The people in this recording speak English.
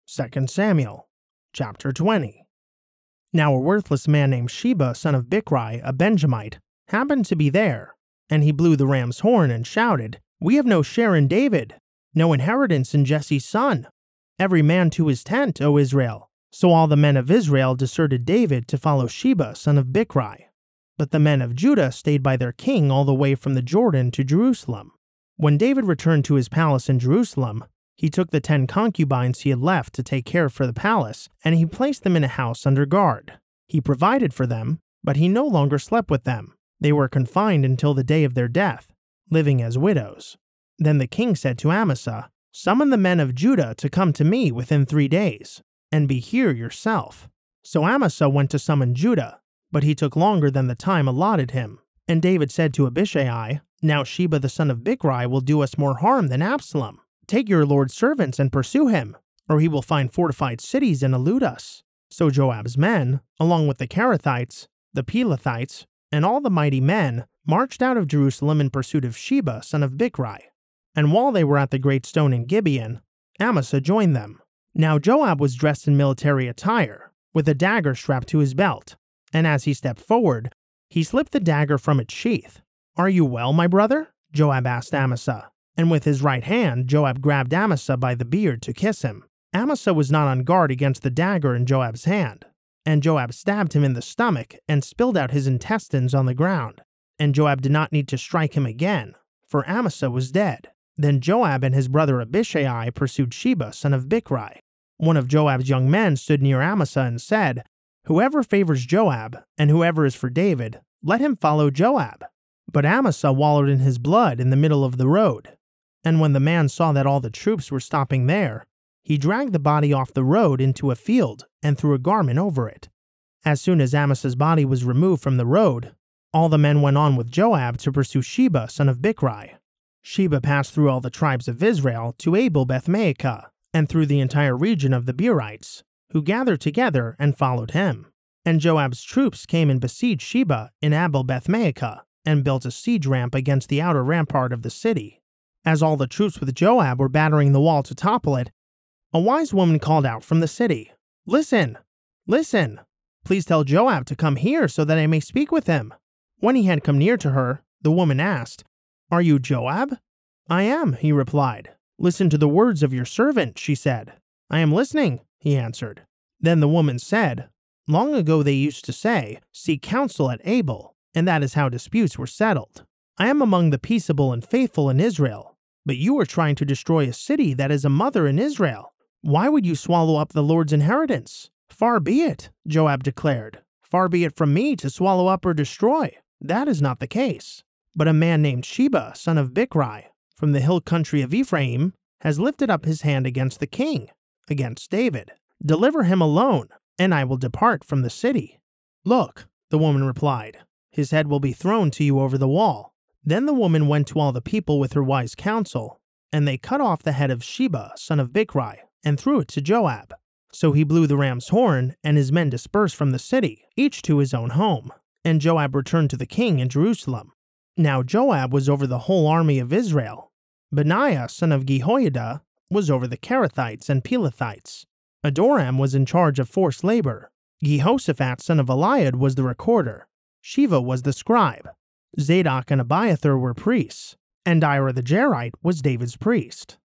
2 Samuel, chapter 20. Now a worthless man named Sheba, son of Bichri, a Benjamite, happened to be there, and he blew the ram's horn and shouted, "We have no share in David, no inheritance in Jesse's son. Every man to his tent, O Israel." So all the men of Israel deserted David to follow Sheba, son of Bichri. But the men of Judah stayed by their king all the way from the Jordan to Jerusalem. When David returned to his palace in Jerusalem, he took the 10 concubines he had left to take care for the palace, and he placed them in a house under guard. He provided for them, but he no longer slept with them. They were confined until the day of their death, living as widows. Then the king said to Amasa, "Summon the men of Judah to come to me within 3 days, and be here yourself." So Amasa went to summon Judah, but he took longer than the time allotted him. And David said to Abishai, "Now Sheba the son of Bichri will do us more harm than Absalom. Take your lord's servants and pursue him, or he will find fortified cities and elude us." So Joab's men, along with the Kerethites, the Pelethites, and all the mighty men, marched out of Jerusalem in pursuit of Sheba son of Bichri. And while they were at the great stone in Gibeon, Amasa joined them. Now Joab was dressed in military attire, with a dagger strapped to his belt, and as he stepped forward, he slipped the dagger from its sheath. "Are you well, my brother?" Joab asked Amasa. And with his right hand, Joab grabbed Amasa by the beard to kiss him. Amasa was not on guard against the dagger in Joab's hand, and Joab stabbed him in the stomach and spilled out his intestines on the ground. And Joab did not need to strike him again, for Amasa was dead. Then Joab and his brother Abishai pursued Sheba, son of Bichri. One of Joab's young men stood near Amasa and said, "Whoever favors Joab, and whoever is for David, let him follow Joab." But Amasa wallowed in his blood in the middle of the road. And when the man saw that all the troops were stopping there, he dragged the body off the road into a field and threw a garment over it. As soon as Amasa's body was removed from the road, all the men went on with Joab to pursue Sheba, son of Bichri. Sheba passed through all the tribes of Israel to Abel Beth-maachah, and through the entire region of the Beerites, who gathered together and followed him. And Joab's troops came and besieged Sheba in Abel Beth-maachah, and built a siege ramp against the outer rampart of the city. As all the troops with Joab were battering the wall to topple it, a wise woman called out from the city, "Listen! Listen! Please tell Joab to come here so that I may speak with him." When he had come near to her, the woman asked, "Are you Joab?" "I am," he replied. "Listen to the words of your servant," she said. "I am listening," he answered. Then the woman said, "Long ago they used to say, 'Seek counsel at Abel,' and that is how disputes were settled. I am among the peaceable and faithful in Israel, but you are trying to destroy a city that is a mother in Israel. Why would you swallow up the Lord's inheritance?" "Far be it," Joab declared. "Far be it from me to swallow up or destroy. That is not the case. But a man named Sheba, son of Bichri, from the hill country of Ephraim, has lifted up his hand against the king, against David. Deliver him alone, and I will depart from the city." "Look," the woman replied, "his head will be thrown to you over the wall." Then the woman went to all the people with her wise counsel, and they cut off the head of Sheba, son of Bichri, and threw it to Joab. So he blew the ram's horn, and his men dispersed from the city, each to his own home. And Joab returned to the king in Jerusalem. Now Joab was over the whole army of Israel. Benaiah, son of Jehoiada, was over the Kerethites and Pelethites. Adoram was in charge of forced labor. Jehoshaphat, son of Eliad, was the recorder. Sheva was the scribe. Zadok and Abiathar were priests, and Ira the Jairite was David's priest.